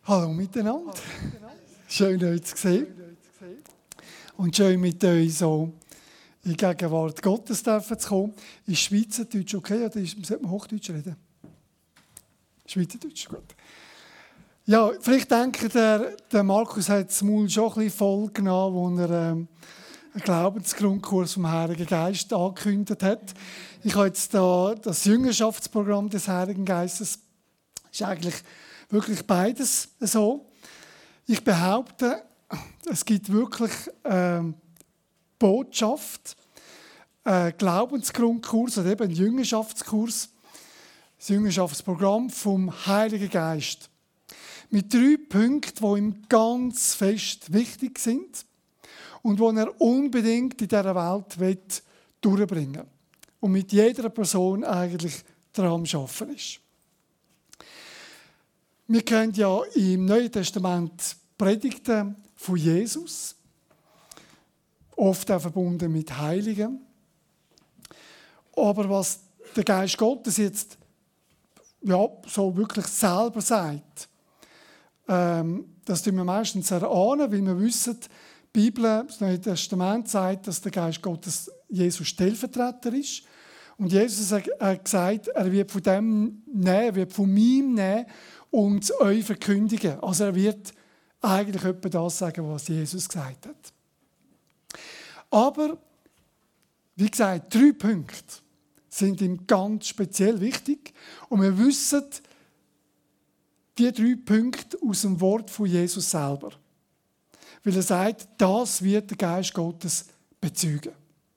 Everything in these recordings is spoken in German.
Hallo miteinander. Schön, euch zu sehen. Und schön, mit euch so in die Gegenwart Gottes zu kommen. Ist Schweizerdeutsch okay oder sollte man Hochdeutsch reden? Schweizerdeutsch, gut. Ja, vielleicht denkt der Markus hat das Maul schon ein bisschen voll genommen, als er einen Glaubensgrundkurs vom Heiligen Geist angekündigt hat. Ich habe jetzt da das Jüngerschaftsprogramm des Heiligen Geistes. Ist eigentlich wirklich beides so. Ich behaupte, es gibt wirklich Botschaft, Glaubensgrundkurs oder eben einen Jüngerschaftskurs, das Jüngerschaftsprogramm vom Heiligen Geist. Mit 3 Punkten, die ihm ganz fest wichtig sind und die er unbedingt in dieser Welt durchbringen will. Und mit jeder Person eigentlich daran am Arbeiten ist. Wir kennen ja im Neuen Testament Predigten von Jesus, oft auch verbunden mit Heiligen. Aber was der Geist Gottes jetzt so wirklich selber sagt, das tun wir meistens erahnen, weil wir wissen, die Bibel, das Neue Testament sagt, dass der Geist Gottes Jesus Stellvertreter ist. Und Jesus hat gesagt, er wird von dem nehmen, er wird von mir nehmen und es euch verkündigen. Also er wird eigentlich etwa das sagen, was Jesus gesagt hat. Aber, wie gesagt, 3 Punkte sind ihm ganz speziell wichtig. Und wir wissen die 3 Punkte aus dem Wort von Jesus selber. Weil er sagt, das wird der Geist Gottes bezeugen.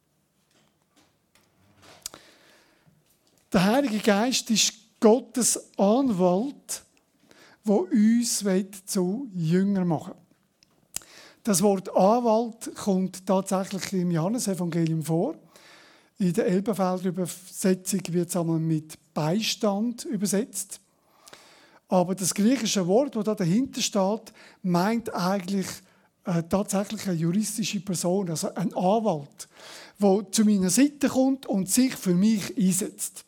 Der Heilige Geist ist Gottes Anwalt, der uns zu Jüngern machen will. Das Wort Anwalt kommt tatsächlich im Johannesevangelium vor. In der Elberfelder Übersetzung wird es einmal mit Beistand übersetzt. Aber das griechische Wort, das da dahinter steht, meint eigentlich tatsächlich eine juristische Person, also ein Anwalt, der zu meiner Seite kommt und sich für mich einsetzt.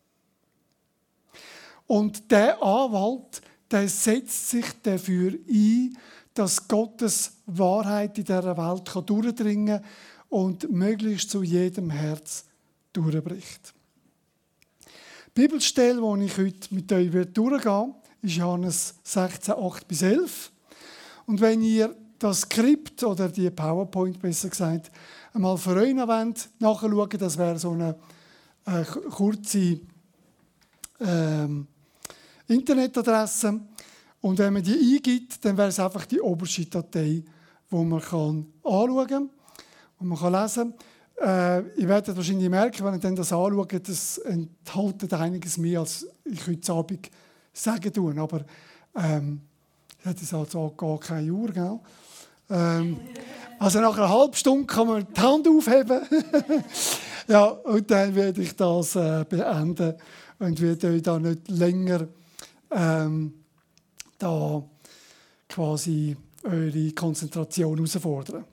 Und der Anwalt, der setzt sich dafür ein, dass Gottes Wahrheit in dieser Welt durchdringen kann und möglichst zu jedem Herz durchbricht. Die Bibelstelle, die ich heute mit euch durchgehen will, ist Johannes 16, 8-11. Und wenn ihr das Skript oder die PowerPoint, besser gesagt, einmal für euch nachschauen wollt, das wäre so eine kurze Internetadresse. Und wenn man die eingibt, dann wäre es einfach die oberste Datei, die man anschauen kann und man kann lesen. Ihr werdet wahrscheinlich merken, wenn ihr dann das anschaut, das enthält einiges mehr, als ich heute Abend sagen tue. Aber ich habe jetzt also gar keine Uhr. Gell? Also nach einer halben Stunde kann man die Hand aufheben. Ja, und dann werde ich das beenden und werde euch da nicht länger da quasi eure Konzentration herausfordern.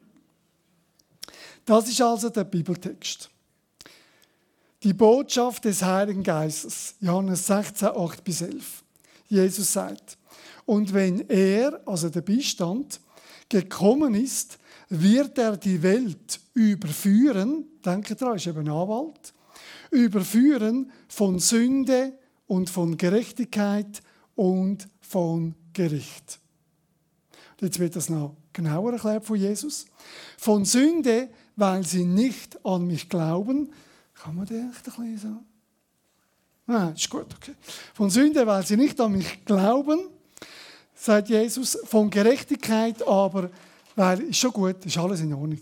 Das ist also der Bibeltext. Die Botschaft des Heiligen Geistes, Johannes 16, 8-11. Jesus sagt, und wenn er, also der Beistand, gekommen ist, wird er die Welt überführen, denkt daran, ist eben ein Anwalt, überführen von Sünde und von Gerechtigkeit und von Gericht. Jetzt wird das noch genauer erklärt von Jesus. Von Sünde, weil sie nicht an mich glauben. Kann man das echt ein bisschen so? Nein, ist gut, okay. Von Sünde, weil sie nicht an mich glauben, sagt Jesus. Von Gerechtigkeit aber, weil, ist schon gut, ist alles in Ordnung.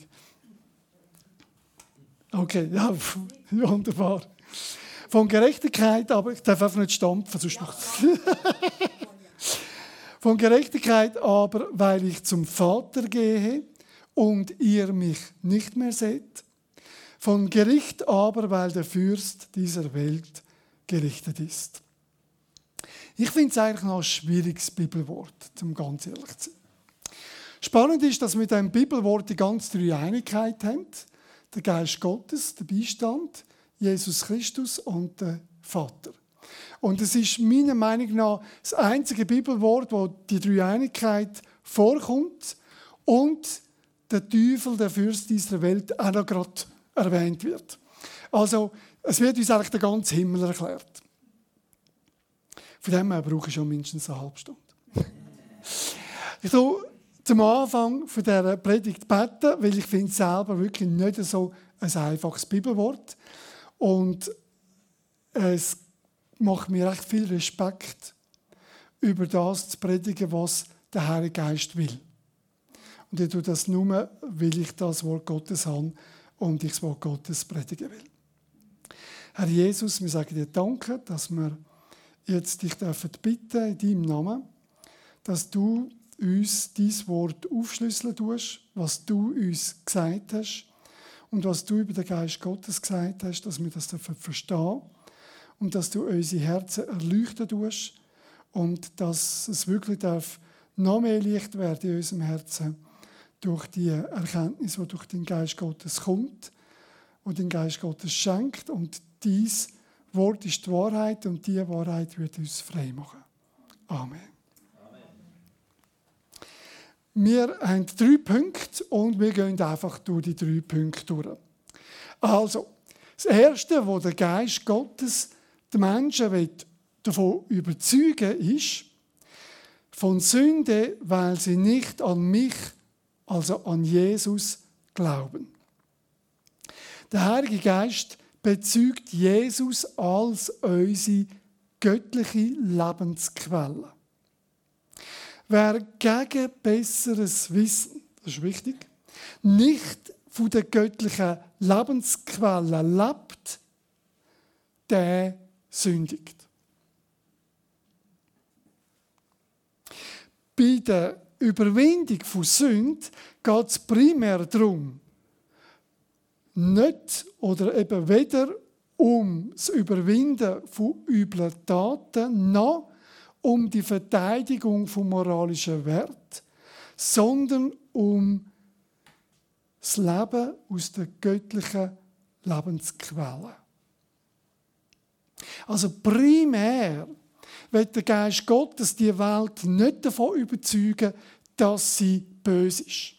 Okay, ja, wunderbar. Von Gerechtigkeit, aber ich darf einfach nicht stampfen, sonst macht es. Von Gerechtigkeit aber, weil ich zum Vater gehe und ihr mich nicht mehr seht. Von Gericht aber, weil der Fürst dieser Welt gerichtet ist. Ich finde es eigentlich noch ein schwieriges Bibelwort, um ganz ehrlich zu sein. Spannend ist, dass wir mit diesem Bibelwort die ganze Dreieinigkeit haben. Der Geist Gottes, der Beistand, Jesus Christus und der Vater. Und es ist meiner Meinung nach das einzige Bibelwort, wo die Dreieinigkeit vorkommt und der Teufel, der Fürst dieser Welt, auch noch gerade erwähnt wird. Also, es wird uns eigentlich der ganze Himmel erklärt. Von dem her brauche ich schon mindestens eine halbe Stunde. Ich tue zum Anfang von dieser Predigt beten, weil ich finde es selber wirklich nicht so ein einfaches Bibelwort. Und es macht mir recht viel Respekt, über das zu predigen, was der Heilige Geist will. Und ich tue das nur, weil ich das Wort Gottes habe und ich das Wort Gottes predigen will. Herr Jesus, wir sagen dir Danke, dass wir jetzt dich bitten in deinem Namen, dass du uns dein Wort aufschlüsseln tust, was du uns gesagt hast und was du über den Geist Gottes gesagt hast, dass wir das verstehen und dass du unsere Herzen erleuchten tust und dass es wirklich noch mehr Licht werden in unserem Herzen durch die Erkenntnis, die durch den Geist Gottes kommt und den Geist Gottes schenkt. Und dies Wort ist die Wahrheit und diese Wahrheit wird uns frei machen. Amen. Wir haben 3 Punkte und wir gehen einfach durch die 3 Punkte durch. Also, das Erste, wo der Geist Gottes die Menschen davon überzeugen will, ist von Sünde, weil sie nicht an mich, also an Jesus, glauben. Der Heilige Geist bezeugt Jesus als unsere göttliche Lebensquelle. Wer gegen besseres Wissen, das ist wichtig, nicht von der göttlichen Lebensquelle lebt, der sündigt. Bei der Überwindung von Sünde geht es primär darum, nicht oder eben weder um das Überwinden von üblen Taten, noch um die Verteidigung von moralischen Wert, sondern um das Leben aus der göttlichen Lebensquelle. Also primär wird der Geist Gottes die Welt nicht davon überzeugen, dass sie böse ist.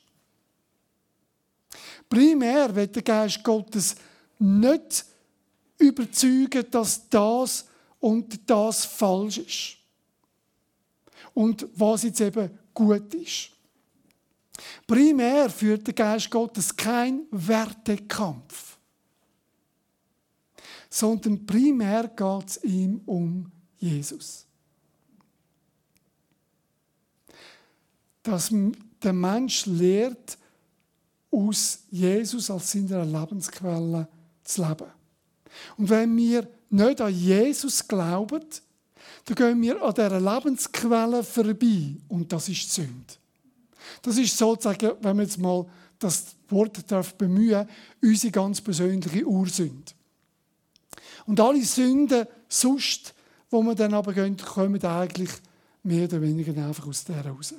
Primär wird der Geist Gottes nicht überzeugen, dass das und das falsch ist. Und was jetzt eben gut ist. Primär führt der Geist Gottes keinen Wertekampf, sondern primär geht es ihm um Jesus. Dass der Mensch lehrt, aus Jesus als seiner Lebensquelle zu leben. Und wenn wir nicht an Jesus glauben, dann gehen wir an dieser Lebensquelle vorbei. Und das ist die Sünde. Das ist sozusagen, wenn wir jetzt mal das Wort bemühen, unsere ganz persönliche Ursünde. Und alle Sünden sonst, wo wir dann aber gehen, kommen eigentlich mehr oder weniger einfach aus der raus.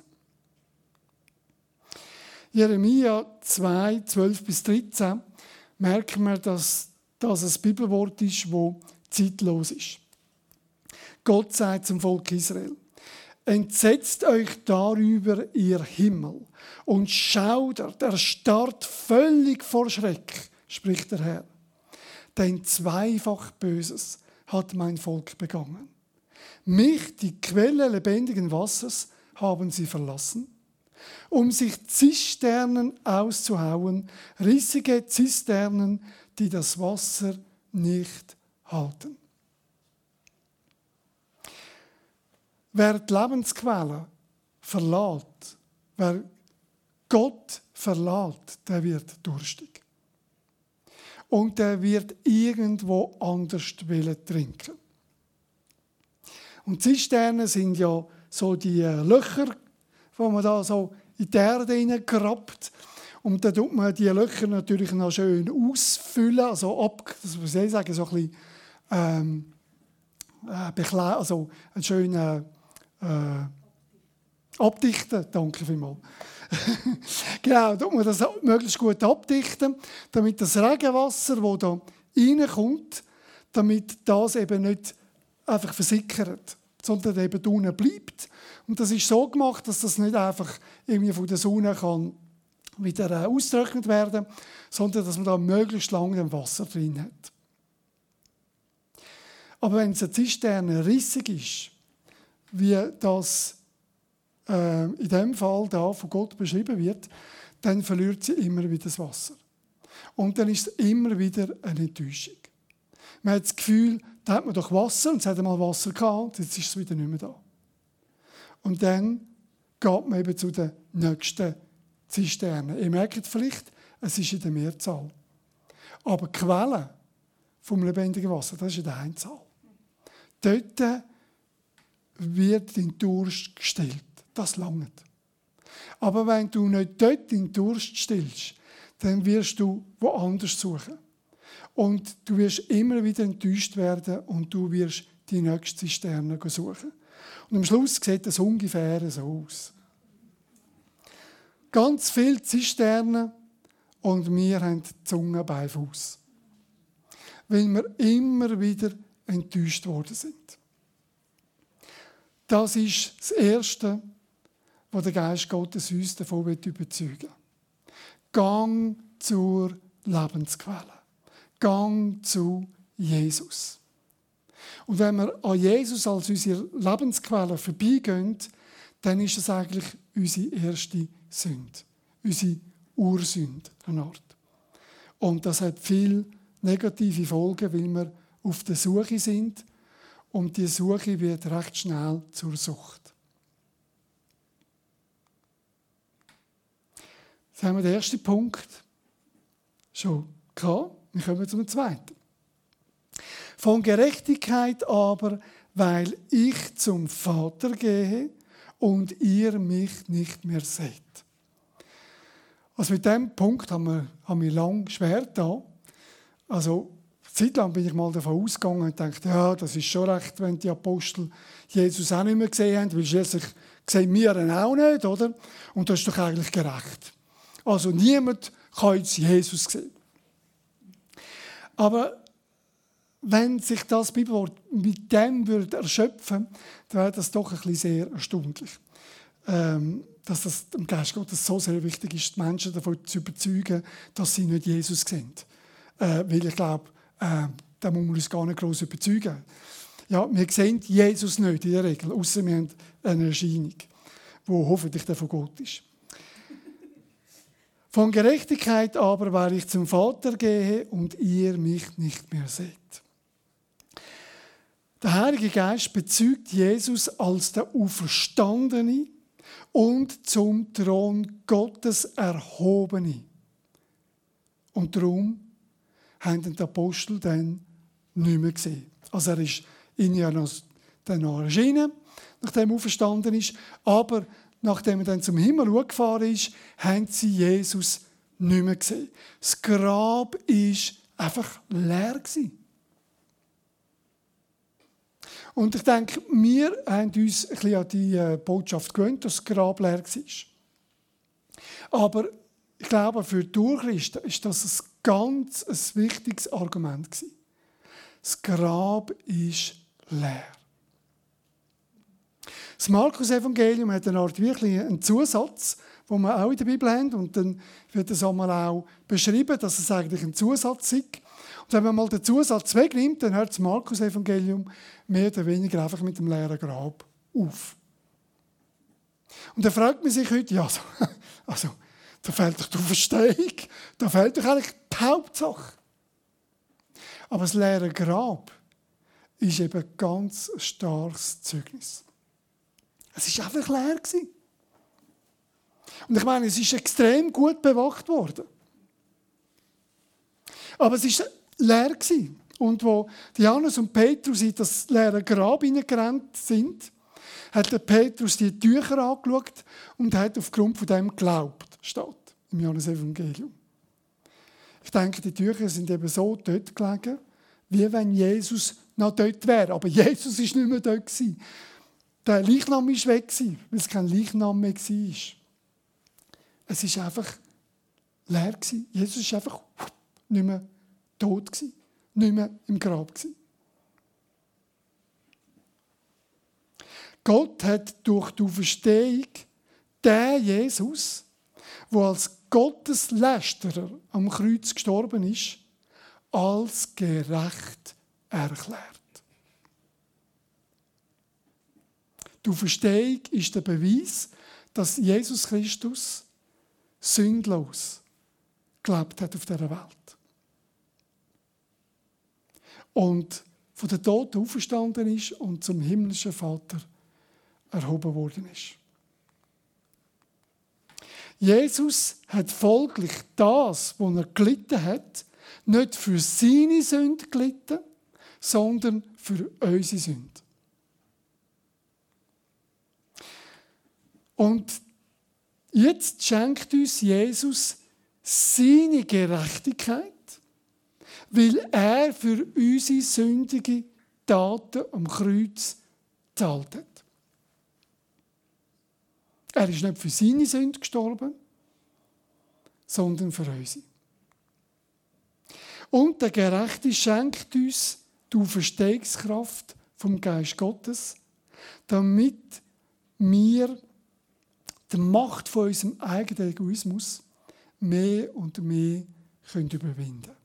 Jeremia 2, 12-13 merken wir, dass das ein Bibelwort ist, das zeitlos ist. Gott sagt zum Volk Israel: Entsetzt euch darüber, ihr Himmel, und schaudert, erstarrt völlig vor Schreck, spricht der Herr. Denn zweifach Böses hat mein Volk begangen. Mich, die Quelle lebendigen Wassers, haben sie verlassen, um sich Zisternen auszuhauen, rissige Zisternen, die das Wasser nicht halten. Wer die Lebensquelle verlässt, wer Gott verlässt, der wird durstig. Und der wird irgendwo anders trinken. Und Zisternen sind ja so die Löcher, wo man da so in die Erde hineingrabt. Und dann tut man die Löcher natürlich noch schön ausfüllen, also das soll ich sagen, so ein bisschen also einen schönen abdichten, danke vielmals. Genau, tut man das möglichst gut abdichten, damit das Regenwasser, das da reinkommt, damit das eben nicht einfach versickert, sondern eben unten bleibt. Und das ist so gemacht, dass das nicht einfach irgendwie von der Sonne kann wieder ausgetrocknet werden, sondern dass man da möglichst lange Wasser drin hat. Aber wenn eine Zisterne rissig ist, wie das in dem Fall da von Gott beschrieben wird, dann verliert sie immer wieder das Wasser. Und dann ist es immer wieder eine Enttäuschung. Man hat das Gefühl, da hat man doch Wasser und es hat einmal Wasser gehabt und jetzt ist es wieder nicht mehr da. Und dann geht man eben zu der nächsten Zisterne. Ihr merkt vielleicht, es ist in der Mehrzahl. Aber die Quelle vom lebendigen Wasser, das ist in der Einzahl. Dort wird dein Durst gestillt. Das langt. Aber wenn du nicht dort deinen Durst stillst, dann wirst du woanders suchen. Und du wirst immer wieder enttäuscht werden und du wirst die nächste Zisterne suchen. Und am Schluss sieht das ungefähr so aus. Ganz viele Zisternen und wir haben die Zunge bei Fuß. Weil wir immer wieder enttäuscht worden sind. Das ist das Erste, was der Geist Gottes uns davon überzeugen will. Gang zur Lebensquelle. Gang zu Jesus. Und wenn wir an Jesus als unsere Lebensquelle vorbeigehen, dann ist es eigentlich unsere erste Sünde. Unsere Ursünde, eine Art. Und das hat viele negative Folgen, weil wir auf der Suche sind. Und die Suche wird recht schnell zur Sucht. Jetzt haben wir den ersten Punkt schon gehabt. Wir kommen zum zweiten. Von Gerechtigkeit aber, weil ich zum Vater gehe und ihr mich nicht mehr seht. Also mit diesem Punkt haben wir lange schwer da. Also eine Zeit lang bin ich mal davon ausgegangen und dachte, ja, das ist schon recht, wenn die Apostel Jesus auch nicht mehr gesehen haben, weil schließlich sehen wir ihn auch nicht, oder? Und das ist doch eigentlich gerecht. Also niemand kann jetzt Jesus sehen. Aber wenn sich das Bibelwort mit dem würde erschöpfen, dann wäre das doch ein bisschen sehr erstaunlich. Dass das dem Geist Gottes so sehr wichtig ist, die Menschen davon zu überzeugen, dass sie nicht Jesus sehen. Weil ich glaube, da muss man uns gar nicht gross überzeugen. Ja, wir sehen Jesus nicht in der Regel, außer wir haben eine Erscheinung, die hoffentlich von Gott ist. Von Gerechtigkeit aber, weil ich zum Vater gehe und ihr mich nicht mehr seht. Der Heilige Geist bezeugt Jesus als der Auferstandene und zum Thron Gottes Erhobene. Und darum haben die Apostel dann nicht mehr gesehen. Also er ist ihnen ja noch erschienen, nachdem er auferstanden ist, aber nachdem er dann zum Himmel hochgefahren ist, haben sie Jesus nicht mehr gesehen. Das Grab war einfach leer. Und ich denke, wir haben uns ein bisschen an die Botschaft gewöhnt, dass das Grab leer war. Aber ich glaube, für die Urchristen ist das ein ganz wichtiges Argument gewesen. Das Grab ist leer. Das Markus-Evangelium hat eine Art wirklich einen Zusatz, den wir auch in der Bibel haben. Und dann wird es einmal auch beschrieben, dass es eigentlich ein Zusatz ist. Und wenn man mal den Zusatz wegnimmt, dann hört das Markus-Evangelium mehr oder weniger einfach mit dem leeren Grab auf. Und dann fragt man sich heute, ja, also da fehlt doch die Auferstehung, da fehlt doch eigentlich die Hauptsache. Aber das leere Grab ist eben ein ganz starkes Zeugnis. Es war einfach leer. Und ich meine, es ist extrem gut bewacht worden. Aber es war leer. Und wo Johannes und Petrus in das leere Grab hineingerannt sind, hat der Petrus die Tücher angeschaut und hat aufgrund von dem geglaubt, steht im Johannes-Evangelium. Ich denke, die Tücher sind eben so dort gelegen, wie wenn Jesus noch dort wäre. Aber Jesus war nicht mehr dort. Der Leichnam war weg, weil es kein Leichnam mehr war. Es war einfach leer. Jesus war einfach nicht mehr tot, nicht mehr im Grab. Gott hat durch die Auferstehung den Jesus, der als Gotteslästerer am Kreuz gestorben ist, als gerecht erklärt. Die Auferstehung ist der Beweis, dass Jesus Christus sündlos gelebt hat auf dieser Welt. Und von den Toten auferstanden ist und zum himmlischen Vater erhoben worden ist. Jesus hat folglich das, was er gelitten hat, nicht für seine Sünde gelitten, sondern für unsere Sünde. Und jetzt schenkt uns Jesus seine Gerechtigkeit, weil er für unsere sündige Taten am Kreuz gezahlt hat. Er ist nicht für seine Sünde gestorben, sondern für unsere. Und der Gerechte schenkt uns die Auferstehungskraft vom Geist Gottes, damit wir die Macht von unserem eigenen Egoismus mehr und mehr überwinden können.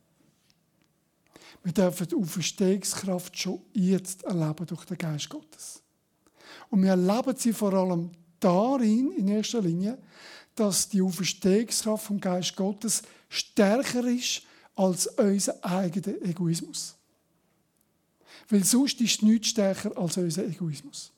Wir dürfen die Auferstehungskraft schon jetzt erleben durch den Geist Gottes. Und wir erleben sie vor allem darin, in erster Linie, dass die Auferstehungskraft vom Geist Gottes stärker ist als unser eigener Egoismus. Weil sonst ist nichts stärker als unser Egoismus.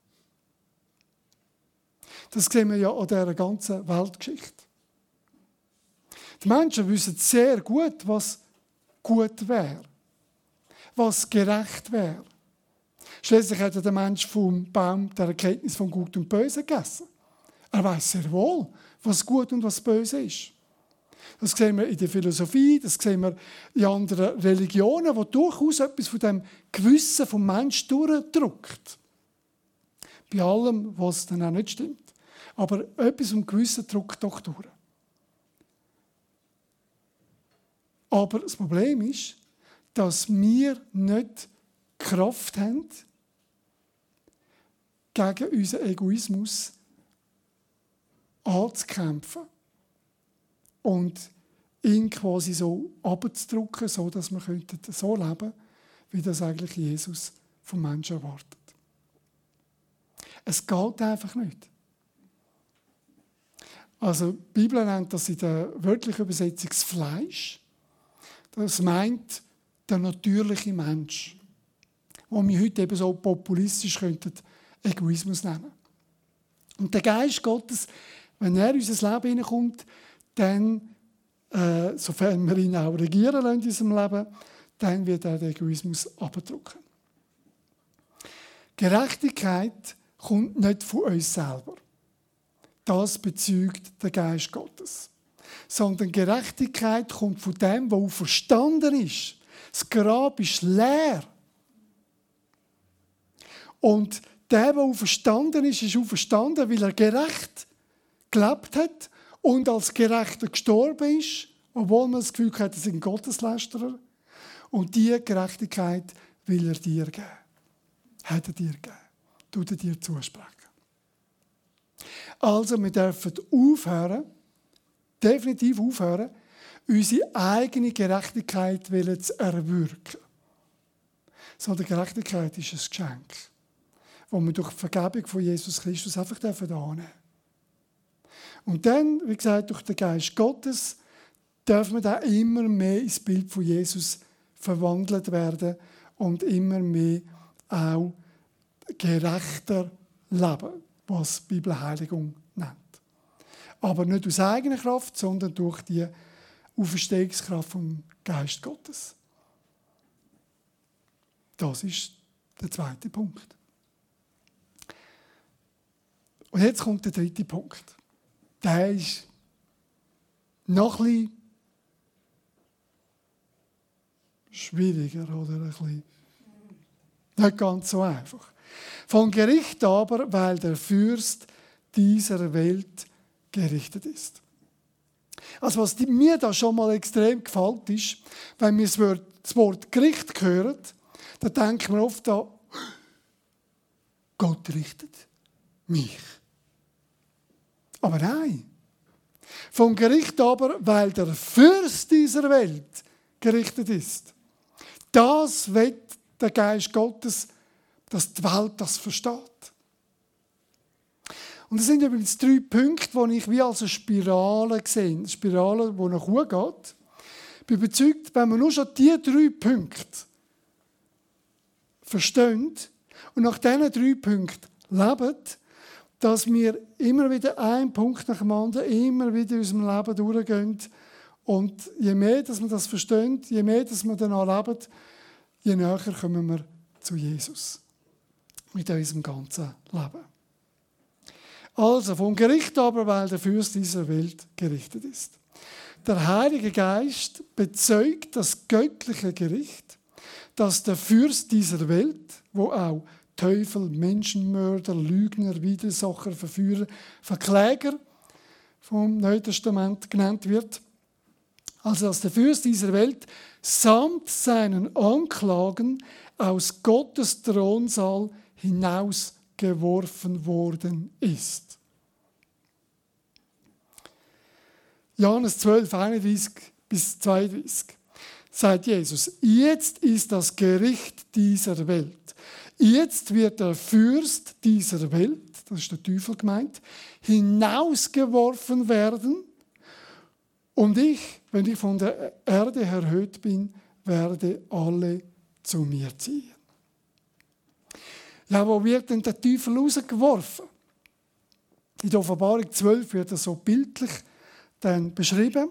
Das sehen wir ja an dieser ganzen Weltgeschichte. Die Menschen wissen sehr gut, was gut wäre, was gerecht wäre. Schließlich hat der Mensch vom Baum der Erkenntnis von Gut und Böse gegessen. Er weiß sehr wohl, was gut und was böse ist. Das sehen wir in der Philosophie, das sehen wir in anderen Religionen, wo durchaus etwas von dem Gewissen vom Menschen durchdrückt. Bei allem, was dann auch nicht stimmt. Aber etwas vom Gewissen drückt doch durch. Aber das Problem ist, dass wir nicht Kraft haben, gegen unseren Egoismus anzukämpfen und ihn quasi so abzudrücken, so dass wir so leben könnten, wie das eigentlich Jesus vom Menschen erwartet. Es geht einfach nicht. Also die Bibel nennt das in der wörtlichen Übersetzung das Fleisch. Das meint der natürliche Mensch, den wir heute eben so populistisch Egoismus nennen. Und der Geist Gottes, wenn er in unser Leben hineinkommt, dann, sofern wir ihn auch regieren lassen in unserem Leben, dann wird er den Egoismus abdrücken. Gerechtigkeit kommt nicht von uns selber. Das bezeugt der Geist Gottes. Sondern Gerechtigkeit kommt von dem, der auferstanden ist. Das Grab ist leer. Und der auferstanden ist auferstanden, weil er gerecht gelebt hat und als Gerechter gestorben ist, obwohl man das Gefühl hat, er ist ein Gotteslästerer. Und diese Gerechtigkeit will er dir geben. Hat er dir gegeben. Tut er dir zusprechen. Also, wir dürfen aufhören, definitiv aufhören, unsere eigene Gerechtigkeit zu erwirken. Sondern Gerechtigkeit ist ein Geschenk, das wir durch die Vergebung von Jesus Christus einfach annehmen dürfen. Und dann, wie gesagt, durch den Geist Gottes dürfen wir dann immer mehr ins Bild von Jesus verwandelt werden und immer mehr auch gerechter leben, was die Bibel Heiligung nennt. Aber nicht aus eigener Kraft, sondern durch die Auferstehungskraft vom Geist Gottes. Das ist der zweite Punkt. Und jetzt kommt der dritte Punkt. Der ist noch ein bisschen schwieriger oder ein bisschen nicht ganz so einfach. Von Gericht aber, weil der Fürst dieser Welt gerichtet ist. Also was mir da schon mal extrem gefällt ist, wenn wir das Wort Gericht hören, dann denken wir oft an, Gott richtet mich. Aber nein. Vom Gericht aber, weil der Fürst dieser Welt gerichtet ist. Das will der Geist Gottes, dass die Welt das versteht. Und das sind übrigens 3 Punkte, die ich wie als eine Spirale sehe. Eine Spirale, die nach oben geht. Ich bin überzeugt, wenn man nur schon diese 3 Punkte versteht und nach diesen 3 Punkten lebt, dass wir immer wieder einen Punkt nach dem anderen, immer wieder in unserem Leben durchgehen. Und je mehr dass wir das verstehen, je mehr dass wir danach leben, je näher kommen wir zu Jesus. Mit unserem ganzen Leben. Also, vom Gericht aber, weil der Fürst dieser Welt gerichtet ist. Der Heilige Geist bezeugt das göttliche Gericht, dass der Fürst dieser Welt, wo auch Teufel, Menschenmörder, Lügner, Widersacher, Verführer, Verkläger vom Neuen Testament genannt wird, also dass der Fürst dieser Welt samt seinen Anklagen aus Gottes Thronsaal hinausgeworfen worden ist. Johannes 12, 31 bis 32 sagt Jesus, jetzt ist das Gericht dieser Welt. Jetzt wird der Fürst dieser Welt, das ist der Teufel gemeint, hinausgeworfen werden. Und ich, wenn ich von der Erde erhöht bin, werde alle zu mir ziehen. Ja, wo wird denn der Teufel rausgeworfen? In der Offenbarung 12 wird das so bildlich dann beschrieben.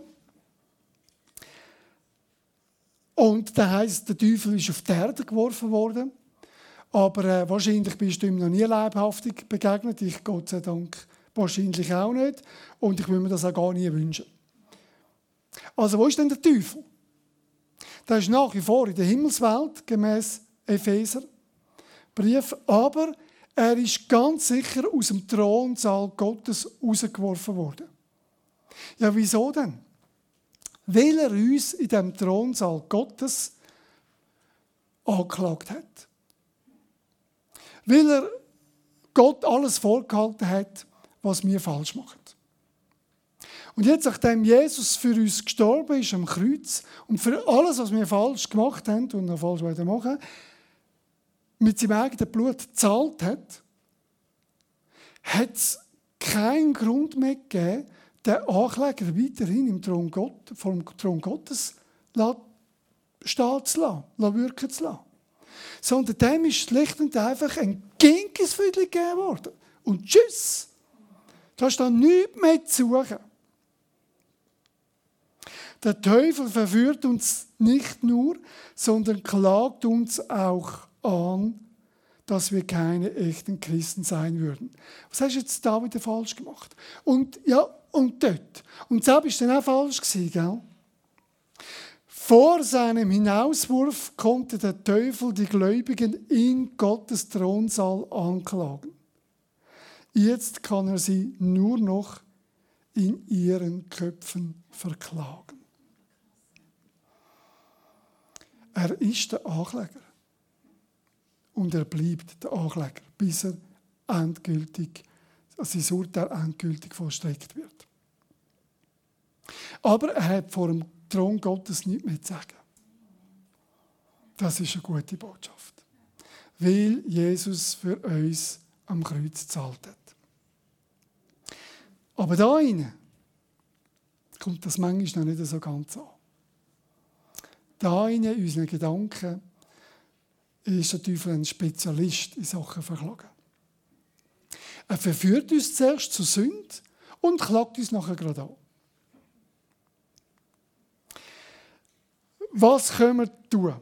Und da heisst, der Teufel ist auf die Erde geworfen worden. Aber wahrscheinlich bist du ihm noch nie leibhaftig begegnet. Ich, Gott sei Dank, wahrscheinlich auch nicht. Und ich würde mir das auch gar nie wünschen. Also, wo ist denn der Teufel? Der ist nach wie vor in der Himmelswelt, gemäss Epheserbrief. Aber er ist ganz sicher aus dem Thronsaal Gottes rausgeworfen worden. Ja, wieso denn? Weil er uns in dem Thronsaal Gottes angeklagt hat. Weil er Gott alles vorgehalten hat, was wir falsch machen. Und jetzt, nachdem Jesus für uns gestorben ist am Kreuz und für alles, was wir falsch gemacht haben und noch falsch machen, mit seinem eigenen Blut gezahlt hat, hat es keinen Grund mehr gegeben, den Ankläger weiterhin vom Thron Gottes stehen zu lassen, wirken zu lassen. Sondern dem ist schlicht und einfach ein Ginkesfüdli gegeben worden. Und tschüss! Da ist dann nichts mehr zu suchen. Der Teufel verführt uns nicht nur, sondern klagt uns auch an, dass wir keine echten Christen sein würden. Was hast du jetzt da wieder falsch gemacht? Und ja, und dort. Und das war dann auch falsch gewesen, gell? Vor seinem Hinauswurf konnte der Teufel die Gläubigen in Gottes Thronsaal anklagen. Jetzt kann er sie nur noch in ihren Köpfen verklagen. Er ist der Ankläger. Und er bleibt der Ankläger, bis er endgültig, also sein Urteil endgültig vollstreckt wird. Aber er hat vor dem Thron Gottes nichts mehr zu sagen. Das ist eine gute Botschaft. Weil Jesus für uns am Kreuz gezahlt hat. Aber da rein kommt das manchmal noch nicht so ganz an. Da rein in unseren Gedanken ist der Teufel ein Spezialist in Sachen Verklagen. Er verführt uns zuerst zur Sünde und klagt uns nachher gerade an. Was können wir tun?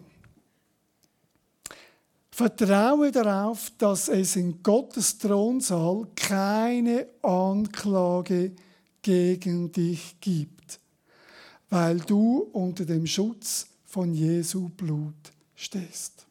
Vertraue darauf, dass es in Gottes Thronsaal keine Anklage gegen dich gibt, weil du unter dem Schutz von Jesu Blut stehst.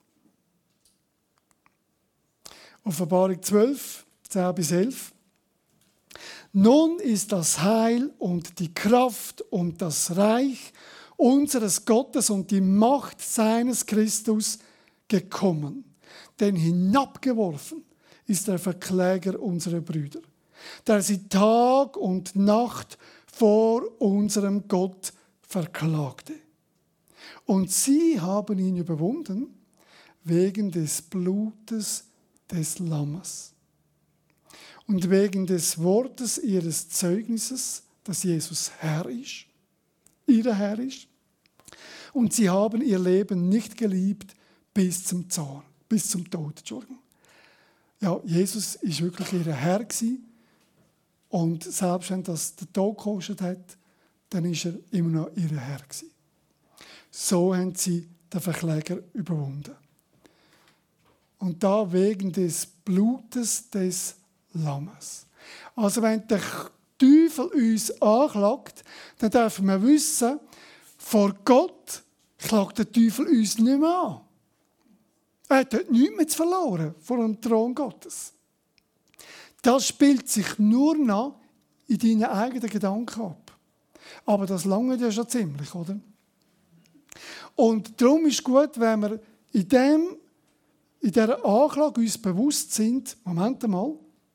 Offenbarung 12, 10 bis 11. Nun ist das Heil und die Kraft und das Reich unseres Gottes und die Macht seines Christus gekommen. Denn hinabgeworfen ist der Verkläger unserer Brüder, der sie Tag und Nacht vor unserem Gott verklagte. Und sie haben ihn überwunden wegen des Blutes des Lammes und wegen des Wortes ihres Zeugnisses, dass Jesus Herr ist, ihr Herr ist. Und sie haben ihr Leben nicht geliebt bis zum Zorn, bis zum Tod. Entschuldigung. Ja, Jesus ist wirklich ihr Herr gewesen. Und selbst wenn das den Tod gekostet hat, dann ist er immer noch ihr Herr gewesen. So haben sie den Verkläger überwunden. Und da wegen des Blutes des Lammes. Also wenn der Teufel uns anklagt, dann dürfen wir wissen, vor Gott klagt der Teufel uns nicht mehr an. Er hat dort nichts mehr zu verloren vor dem Thron Gottes. Das spielt sich nur noch in deinen eigenen Gedanken ab. Aber das langt ja schon ziemlich, oder? Und darum ist es gut, wenn wir in dieser Anklage uns bewusst sind, Moment einmal,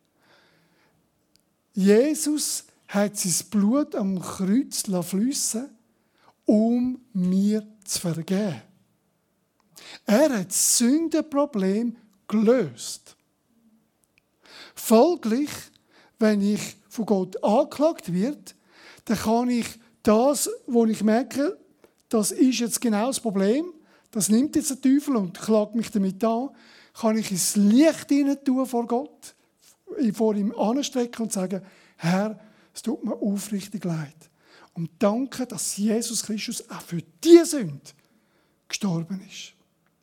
Jesus hat sein Blut am Kreuz fliessen, um mir zu vergeben. Er hat das Sündenproblem gelöst. Folglich, wenn ich von Gott angeklagt werde, dann kann ich das, wo ich merke, das ist jetzt genau das Problem, das nimmt jetzt der Teufel und klagt mich damit an, kann ich ins Licht hinein tun vor Gott, vor ihm anstrecken und sagen, Herr, es tut mir aufrichtig leid. Und danke, dass Jesus Christus auch für diese Sünde gestorben ist.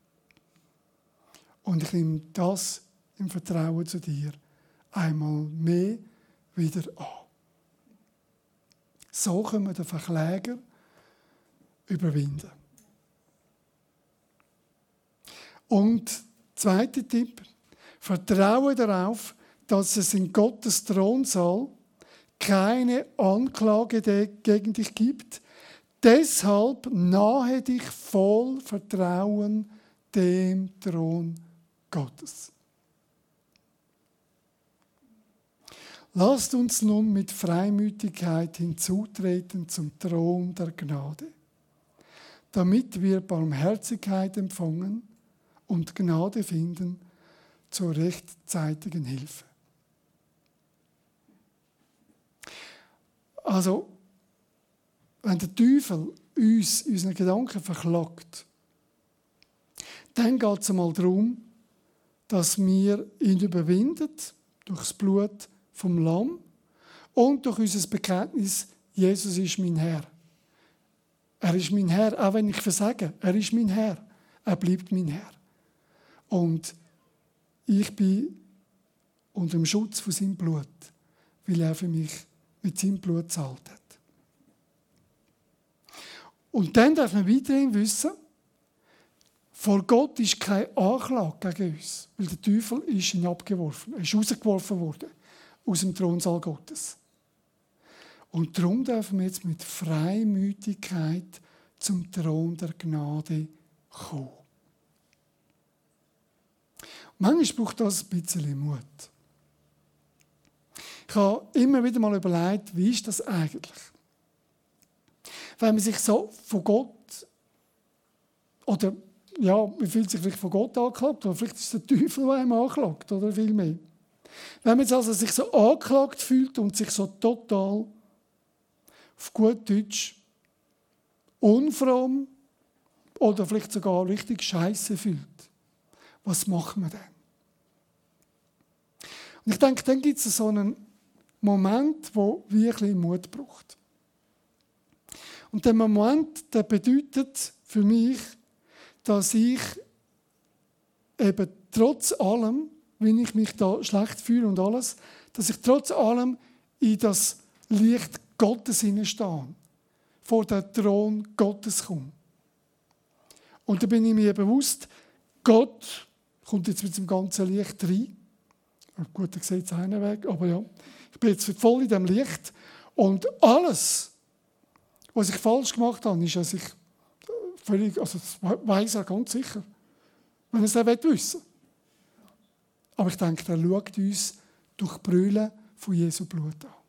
Und ich nehme das im Vertrauen zu dir einmal mehr wieder an. So können wir den Verkläger überwinden. Und zweiter Tipp, vertraue darauf, dass es in Gottes Thronsaal keine Anklage gegen dich gibt. Deshalb nahe dich voll Vertrauen dem Thron Gottes. Lasst uns nun mit Freimütigkeit hinzutreten zum Thron der Gnade, damit wir Barmherzigkeit empfangen und Gnade finden zur rechtzeitigen Hilfe. Also, wenn der Teufel uns unsere Gedanken verklagt, dann geht es einmal darum, dass wir ihn überwinden durch das Blut vom Lamm und durch unser Bekenntnis, Jesus ist mein Herr. Er ist mein Herr, auch wenn ich versage. Er ist mein Herr. Er bleibt mein Herr. Und ich bin unter dem Schutz von seinem Blut, weil er für mich mit seinem Blut gezahlt hat. Und dann darf man weiterhin wissen, vor Gott ist keine Anklage gegen uns, weil der Teufel ist hinabgeworfen, er ist rausgeworfen worden aus dem Thronsaal Gottes. Und darum dürfen wir jetzt mit Freimütigkeit zum Thron der Gnade kommen. Manchmal braucht das ein bisschen Mut. Ich habe immer wieder mal überlegt, wie ist das eigentlich? Wenn man sich so von Gott, oder ja, man fühlt sich vielleicht von Gott angeklagt, oder vielleicht ist es der Teufel, der einem anklagt, oder viel mehr. Wenn man jetzt also sich so angeklagt fühlt und sich so total, auf gut Deutsch, unfromm oder vielleicht sogar richtig scheiße fühlt, was macht man denn? Und ich denke, dann gibt es so einen Moment, wo wir ein bisschen Mut braucht. Und der Moment, der bedeutet für mich, dass ich eben trotz allem, wenn ich mich da schlecht fühle und alles, dass ich trotz allem in das Licht Gottes hineinstehe, vor den Thron Gottes komme. Und da bin ich mir bewusst, Gott kommt jetzt mit dem ganzen Licht rein. Gut, er sieht es einen Weg, aber ja, ich bin jetzt voll in dem Licht. Und alles, was ich falsch gemacht habe, ist, dass ich völlig, also das weiss er ganz sicher, wenn er es wissen will. Aber ich denke, er schaut uns durch die Brille von Jesu Blut an.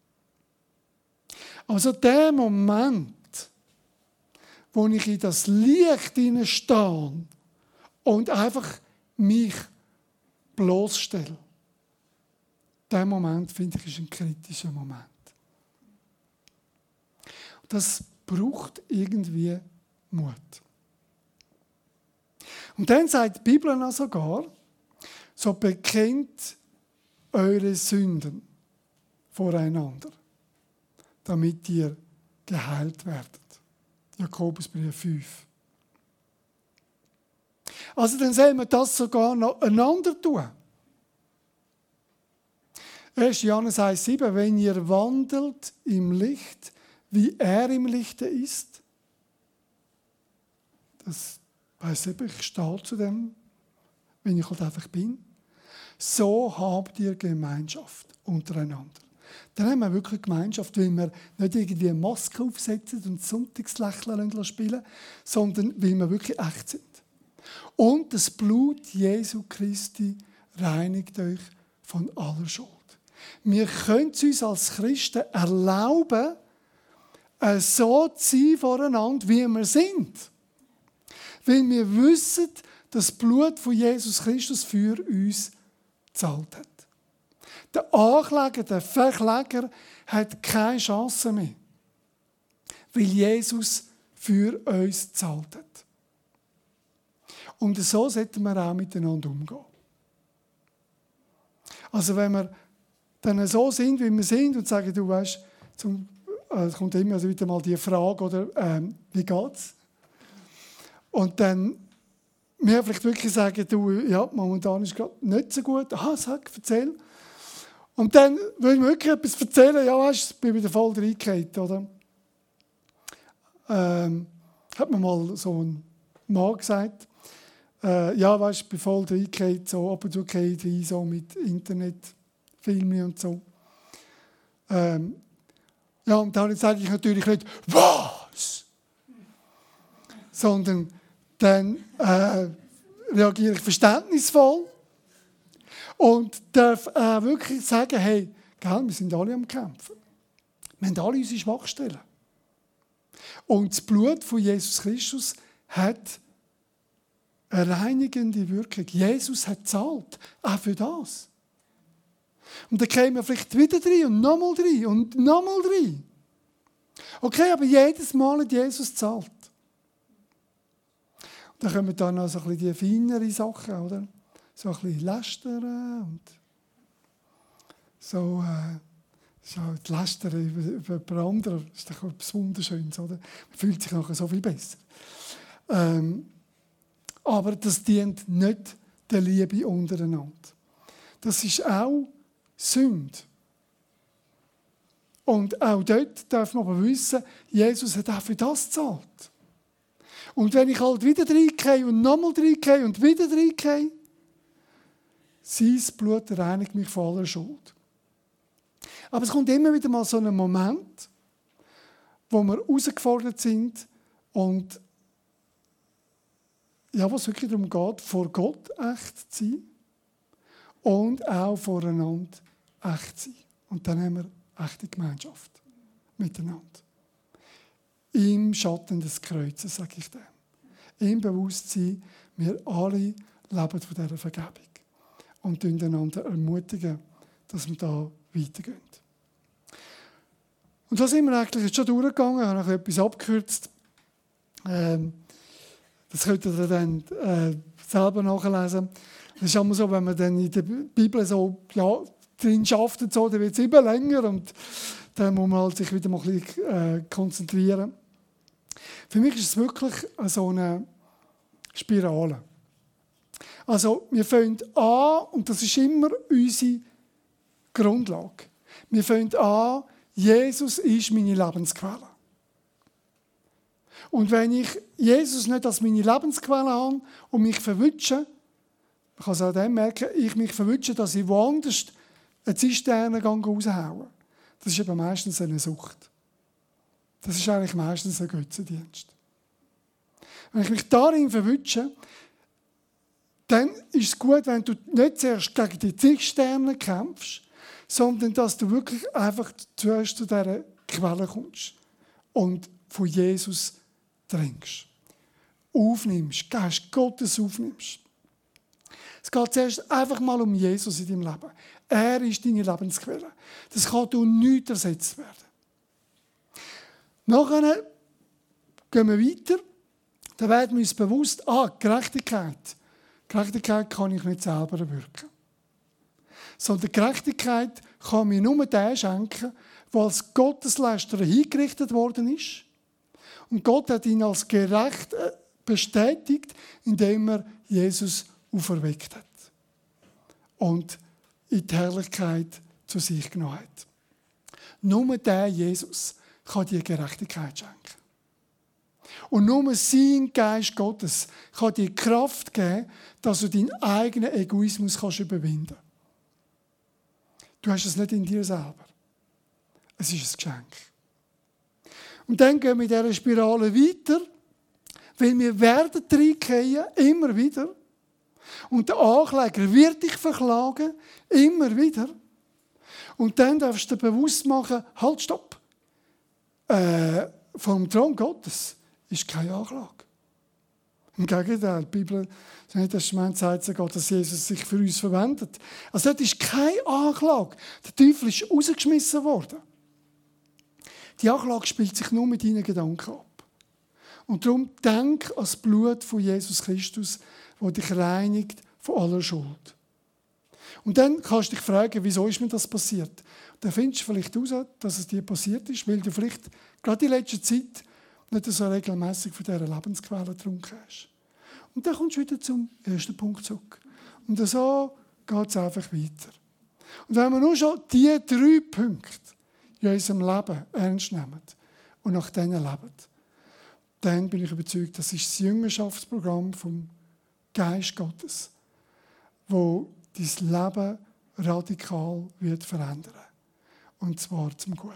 Also der Moment, wo ich in das Licht hineinstehe und einfach mich bloßstelle, der Moment, finde ich, ist ein kritischer Moment. Das braucht irgendwie Mut. Und dann sagt die Bibel auch sogar, so bekennt eure Sünden voreinander, damit ihr geheilt werdet. Jakobusbrief 5. Also dann sollen wir das sogar noch einander tun. 1. Johannes 1,7: Wenn ihr wandelt im Licht, wie er im Lichte ist. Das weiss ich stehe zu dem, wenn ich halt einfach bin. So habt ihr Gemeinschaft untereinander. Dann haben wir wirklich Gemeinschaft, weil wir nicht irgendwie eine Maske aufsetzen und Sonntagslächeln spielen, sondern weil wir wirklich echt sind. Und das Blut Jesu Christi reinigt euch von aller Schuld. Wir können es uns als Christen erlauben, so zu sein voreinander, wie wir sind. Weil wir wissen, dass das Blut von Jesus Christus für uns gezahlt hat. Der Ankläger, der Verkläger hat keine Chance mehr, weil Jesus für uns gezahlt hat. Und so sollten wir auch miteinander umgehen. Also wenn wir dann so sind, wie wir sind und sagen, du weißt, es kommt immer wieder mal die Frage, oder, wie geht's? Und dann mir vielleicht wirklich sagen, du, ja, momentan ist es gerade nicht so gut. Aha, sag, erzähl. Und dann will ich mir wirklich etwas erzählen, ja, weißt du, ich bin wieder voll reingefallen, oder? Hat mir mal so ein Mann gesagt, ja, weißt du, ich bin voll reingefallen, so ab und zu gehe ich rein, so mit Internetfilmen und so. Ja, und dann sage ich natürlich nicht, was? Sondern dann reagiere ich verständnisvoll und darf wirklich sagen, hey, gell, wir sind alle am Kämpfen. Wir haben alle unsere Schwachstellen. Und das Blut von Jesus Christus hat eine reinigende Wirkung. Jesus hat gezahlt, auch für das. Und dann kämen wir vielleicht wieder rein und nochmal rein und nochmal rein. Okay, aber jedes Mal hat Jesus gezahlt. Und dann kommen dann noch so ein bisschen die feineren Sachen, oder? So ein bisschen lästern und so, halt lästern über jemand anderen, das ist doch etwas Wunderschönes, oder? Man fühlt sich nachher so viel besser. Aber das dient nicht der Liebe untereinander. Das ist auch Sünde. Und auch dort darf man aber wissen, Jesus hat auch für das gezahlt. Und wenn ich halt wieder reingehe und nochmal reingehe und wieder reingehe, sein Blut reinigt mich von aller Schuld. Aber es kommt immer wieder mal so ein Moment, wo wir herausgefordert sind und ja, wo es wirklich darum geht, vor Gott echt zu sein und auch voreinander echt zu sein. Und dann haben wir echte Gemeinschaft miteinander. Im Schatten des Kreuzes, sage ich dem. Im Bewusstsein, wir alle leben von dieser Vergebung. Und einander ermutigen, dass wir da weitergehen. Und so sind wir eigentlich jetzt schon durchgegangen, ich habe noch etwas abgekürzt. Das könnt ihr dann selber nachlesen. Das ist immer so, wenn man dann in der Bibel so drin schafft, und so, dann wird es immer länger und dann muss man halt sich wieder mal ein bisschen konzentrieren. Für mich ist es wirklich so eine Spirale. Also wir fangen an, und das ist immer unsere Grundlage. Wir fangen an, Jesus ist meine Lebensquelle. Und wenn ich Jesus nicht als meine Lebensquelle habe und mich verwünsche, man kann es auch dann merken, ich mich verwünsche, dass ich woanders eine Zisterne raushauen. Das ist eben meistens eine Sucht. Das ist eigentlich meistens ein Götzendienst. Wenn ich mich darin verwünsche, dann ist es gut, wenn du nicht zuerst gegen die Zisterne kämpfst, sondern dass du wirklich einfach zuerst zu dieser Quelle kommst und von Jesus trinkst. Aufnimmst, Geist Gottes aufnimmst. Es geht zuerst einfach mal um Jesus in deinem Leben. Er ist deine Lebensquelle. Das kann durch nichts ersetzt werden. Nachher gehen wir weiter. Dann werden wir uns bewusst, Gerechtigkeit. Gerechtigkeit kann ich nicht selber erwirken. Sondern Gerechtigkeit kann mir nur der schenken, der als Gotteslästerer hingerichtet worden ist. Und Gott hat ihn als gerecht bestätigt, indem er Jesus auferweckt hat. Und in die Herrlichkeit zu sich genommen hat. Nur der Jesus kann dir Gerechtigkeit schenken. Und nur sein Geist Gottes kann dir Kraft geben, dass du deinen eigenen Egoismus überwinden kannst. Du hast es nicht in dir selber. Es ist ein Geschenk. Und dann gehen wir in dieser Spirale weiter, weil wir werden reingehen, immer wieder. Und der Ankläger wird dich verklagen, immer wieder. Und dann darfst du dir bewusst machen, halt, stopp. Vom Thron Gottes ist keine Anklage. Im Gegenteil, die Bibel, das Neue Testament sagt sogar, dass Jesus sich für uns verwendet. Also dort ist keine Anklage. Der Teufel ist rausgeschmissen worden. Die Anklage spielt sich nur mit deinen Gedanken ab. Und darum denk an das Blut von Jesus Christus, das dich reinigt von aller Schuld. Und dann kannst du dich fragen, wieso ist mir das passiert? Dann findest du vielleicht heraus, dass es dir passiert ist, weil du vielleicht gerade in letzter Zeit nicht so regelmässig von dieser Lebensquelle getrunken hast. Und dann kommst du wieder zum ersten Punkt zurück. Und so geht es einfach weiter. Und wenn wir nur schon diese 3 Punkte in unserem Leben ernst nehmen und nach denen leben, dann bin ich überzeugt, das ist das Jüngerschaftsprogramm vom Geist Gottes, wo dein Leben radikal wird verändern. Und zwar zum Guten.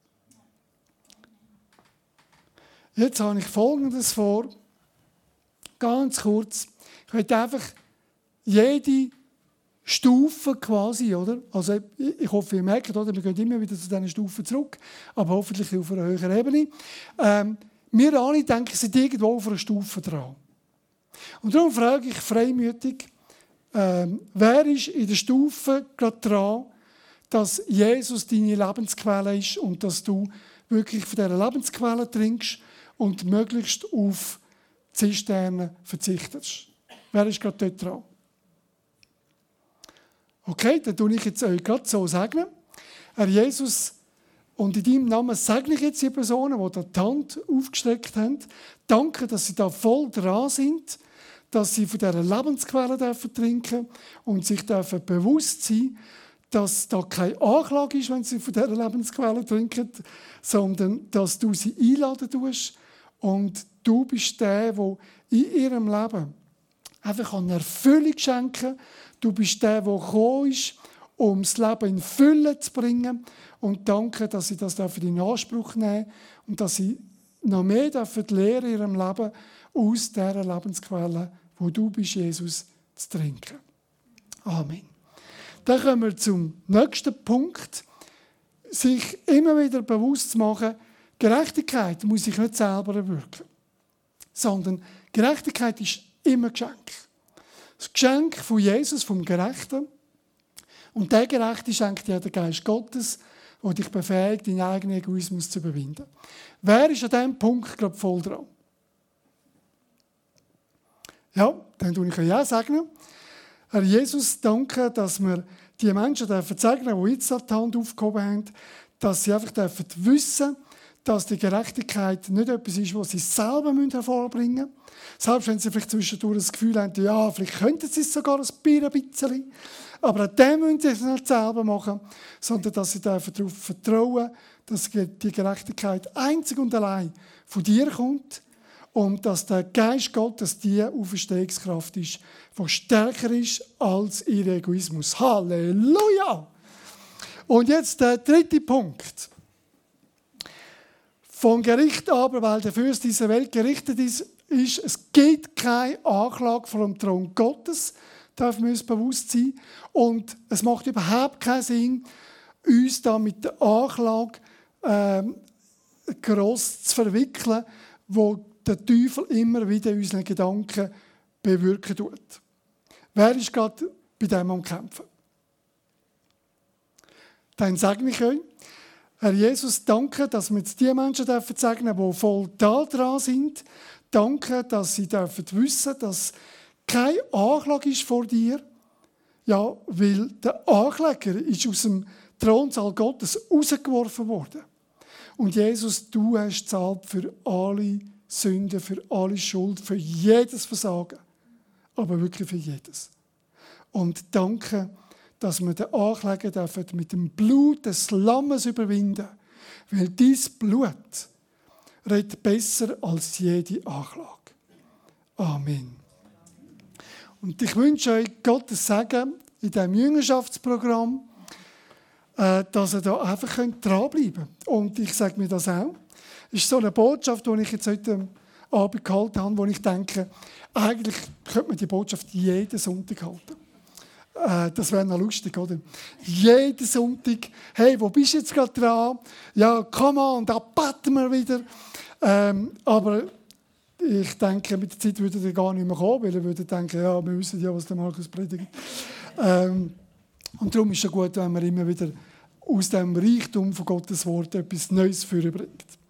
Jetzt habe ich Folgendes vor. Ganz kurz. Ich möchte einfach jede Stufe quasi, oder? Also ich hoffe, ihr merkt, oder? Wir gehen immer wieder zu diesen Stufen zurück, aber hoffentlich auf einer höheren Ebene. Wir alle, denke ich, sind irgendwo auf einer Stufe dran. Und darum frage ich freimütig, wer ist in der Stufe gerade dran, dass Jesus deine Lebensquelle ist und dass du wirklich von dieser Lebensquelle trinkst und möglichst auf Zisterne verzichtest. Wer ist gerade dort dran? Okay, dann tue ich jetzt euch gerade so segnen. Herr Jesus, und in deinem Namen segne ich jetzt die Personen, die da die Hand aufgestreckt haben. Danke, dass sie da voll dran sind, dass sie von dieser Lebensquelle trinken dürfen und sich bewusst sein, dass da keine Anklage ist, wenn sie von dieser Lebensquelle trinken, sondern dass du sie einladen tust und du bist der in ihrem Leben einfach eine Erfüllung schenken. Du bist der gekommen ist, um das Leben in Fülle zu bringen. Und danke, dass sie das in Anspruch nehmen dürfen und dass sie noch mehr lernen in ihrem Leben aus dieser Lebensquelle, wo du bist, Jesus, zu trinken. Amen. Dann kommen wir zum nächsten Punkt. Sich immer wieder bewusst zu machen, Gerechtigkeit muss ich nicht selber erwirken, sondern Gerechtigkeit ist immer Geschenk. Das Geschenk von Jesus, vom Gerechten. Und der Gerechte schenkt dir der Geist Gottes, der dich befähigt, deinen eigenen Egoismus zu überwinden. Wer ist an diesem Punkt gerade voll dran? Ja, dann tue ich euch auch segnen. Herr Jesus, danke, dass wir die Menschen segnen, die jetzt die Hand aufgehoben haben, dass sie einfach wissen dürfen, dass die Gerechtigkeit nicht etwas ist, was sie selber hervorbringen müssen. Selbst wenn sie vielleicht zwischendurch das Gefühl haben, ja, vielleicht könnten sie es sogar ein bisschen. Aber an dem müssen sie es nicht selber machen, sondern dass sie darauf vertrauen, dass die Gerechtigkeit einzig und allein von dir kommt und dass der Geist Gottes die Auferstehungskraft ist, die stärker ist als ihr Egoismus. Halleluja! Und jetzt der 3. Punkt. Vom Gericht aber, weil der Fürst dieser Welt gerichtet ist, ist, es gibt keine Anklage vor dem Thron Gottes, darf man uns bewusst sein. Und es macht überhaupt keinen Sinn, uns da mit der Anklage gross zu verwickeln, wo der Teufel immer wieder in unseren Gedanken bewirken tut. Wer ist gerade bei dem am Kämpfen? Dann sage ich euch, Herr Jesus, danke, dass wir jetzt die Menschen segnen dürfen, die voll da dran sind. Danke, dass sie wissen dürfen, dass keine Anklage ist vor dir. Ja, weil der Ankläger ist aus dem Thronsaal Gottes rausgeworfen worden. Und Jesus, du hast gezahlt für alle Sünden, für alle Schuld, für jedes Versagen. Aber wirklich für jedes. Und danke, dass wir den Ankläger dürfen mit dem Blut des Lammes überwinden. Weil dein Blut redet besser als jede Anklage. Amen. Und ich wünsche euch Gottes Segen in diesem Jüngerschaftsprogramm, dass ihr da einfach dranbleiben könnt. Und ich sage mir das auch. Es ist so eine Botschaft, die ich jetzt heute Abend gehalten habe, wo ich denke, eigentlich könnte man die Botschaft jeden Sonntag halten. Das wäre noch lustig, oder? Jeden Sonntag, hey, wo bist du jetzt gerade dran? Ja, come on, da beten wir wieder. Aber ich denke, mit der Zeit würde er gar nicht mehr kommen, weil er würde denken, ja, wir wissen ja, was der Markus predigt. Und darum ist es gut, wenn man immer wieder aus dem Reichtum von Gottes Wort etwas Neues vorbringt.